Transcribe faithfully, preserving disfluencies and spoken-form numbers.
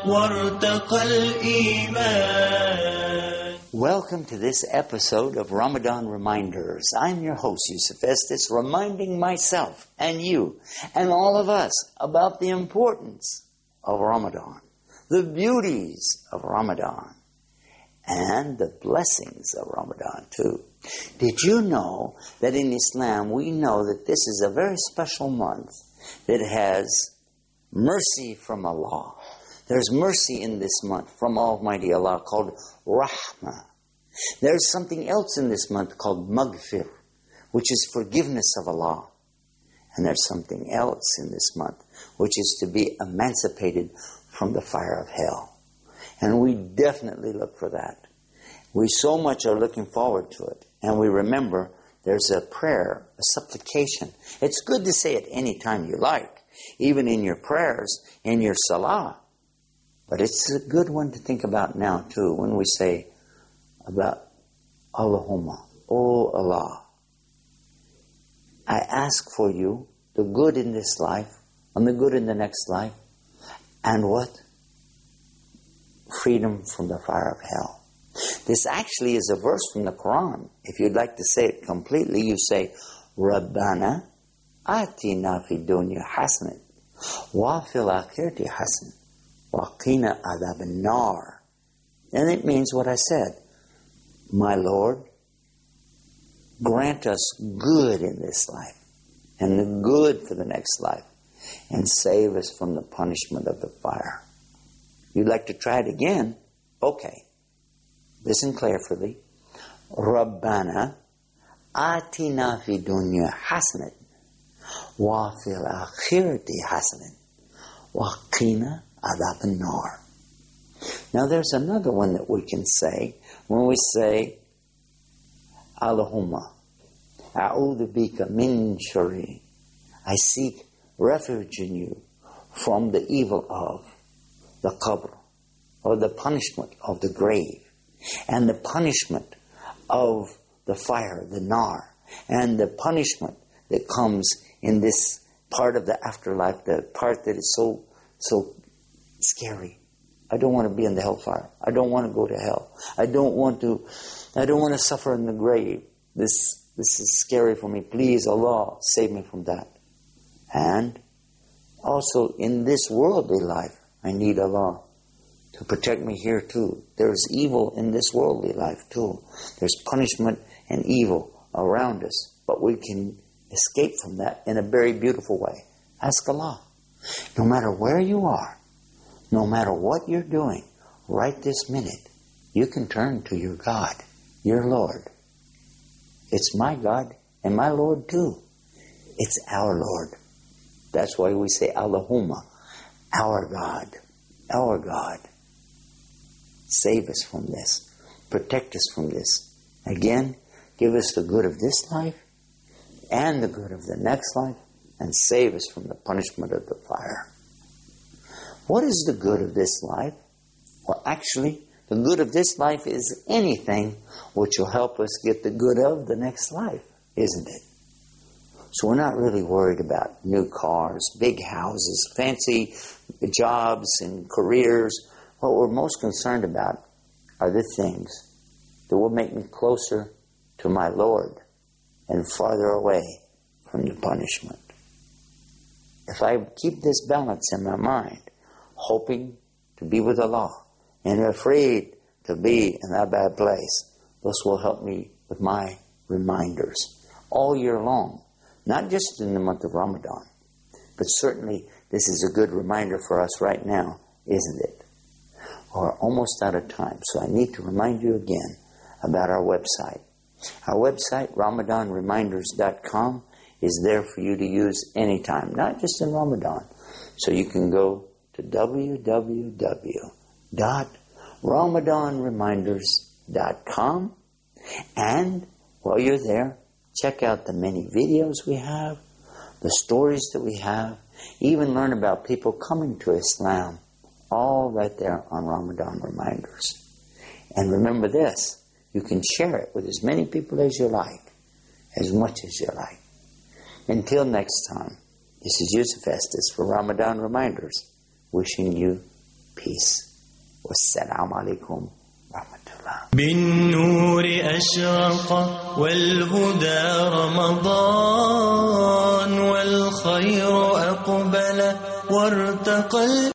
وارتقى الإيمان. Welcome to this episode of Ramadan Reminders. I'm your host, Yusuf Estes, reminding myself and you and all of us about the importance of Ramadan, the beauties of Ramadan, and the blessings of Ramadan too. Did you know that in Islam we know that this is a very special month that has mercy from Allah? There's mercy in this month from Almighty Allah called Rahmah. There's something else in this month called Maghfir, which is forgiveness of Allah. And there's something else in this month, which is to be emancipated from the fire of hell. And we definitely look for that. We so much are looking forward to it. And we remember there's a prayer, a supplication. It's good to say it any time you like, even in your prayers, in your salah. But it's a good one to think about now too, when we say about Allahumma, O Allah, I ask for you the good in this life and the good in the next life, and what? Freedom from the fire of hell. This actually is a verse from the Quran. If you'd like to say it completely, you say, Rabbana atina fi dunya hasanat wa fil akhirati hasanat wa qina adhab an-nar. And it means what I said. My Lord, grant us good in this life and the good for the next life, and save us from the punishment of the fire. You'd like to try it again? Okay. Listen carefully. Rabbana atina fi dunya hasanat wa fil akhirati hasanat wa qina adhab an-nar. Now there's another one that we can say when we say Allahumma a'udhu bika min shari. I seek refuge in you from the evil of the qabr, or the punishment of the grave, and the punishment of the fire, the nar, and the punishment that comes in this part of the afterlife, the part that is so so scary. I don't want to be in the hellfire. I don't want to go to hell. I don't want to I don't want to suffer in the grave. This this is scary for me. Please, Allah, save me from that. And also in this worldly life, I need Allah to protect me here too. There's evil in this worldly life too. There's punishment and evil around us, but we can escape from that in a very beautiful way. Ask Allah. No matter where you are, no matter what you're doing, right this minute, you can turn to your God, your Lord. It's my God and my Lord too. It's our Lord. That's why we say Allahumma, our God, our God. Save us from this. Protect us from this. Again, give us the good of this life and the good of the next life, and save us from the punishment of the fire. What is the good of this life? Well, actually, the good of this life is anything which will help us get the good of the next life, isn't it? So we're not really worried about new cars, big houses, fancy jobs and careers. What we're most concerned about are the things that will make me closer to my Lord and farther away from the punishment. If I keep this balance in my mind, hoping to be with Allah and afraid to be in that bad place, this will help me with my reminders all year long, not just in the month of Ramadan, but certainly this is a good reminder for us right now, isn't it? We're almost out of time, so I need to remind you again about our website. Our website, Ramadan Reminders dot com, is there for you to use anytime, not just in Ramadan. So you can go to w w w dot Ramadan Reminders dot com, and while you're there, check out the many videos we have, the stories that we have, even learn about people coming to Islam, all right there on Ramadan Reminders. And remember this, you can share it with as many people as you like, as much as you like. Until next time, this is Yusuf Estes for Ramadan Reminders, wishing you peace. والسلام عليكم ورحمة الله. بالنور أشرق والهدى رمضان والخير أقبل وارتقى